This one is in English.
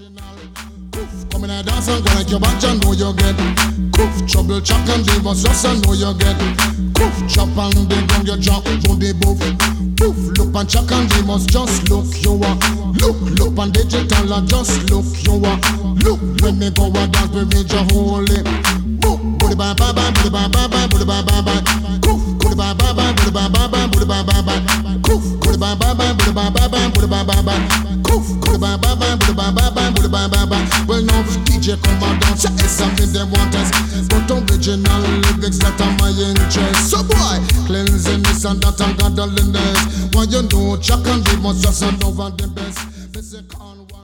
Come in a dance and go like your batch and know you get. Coof, trouble, chuck and leave us just and know you get. Coof, chop and the ground you drop to the boof. Poof, look and chuck and leave us just look you are. Look and digital and just look you are. Look, when me go a dance we reach a holy. Booty bye bye bye, booty bye bye bye, booty bye bye bye. Coof, booty bye bye bye, booty bye bye bye, booty bye bye bye. Coof, booty bye bye bye, booty bye bye bye, booty bye bye bye. Coof, booty bye bye bye, booty bye bye bye, booty bye bye bye. Well now DJ come and dance, it's something they want us. But original lyrics that are my interest. So boy, cleansing this and that and godliness. Why you know Chuck and Lee must just know the best.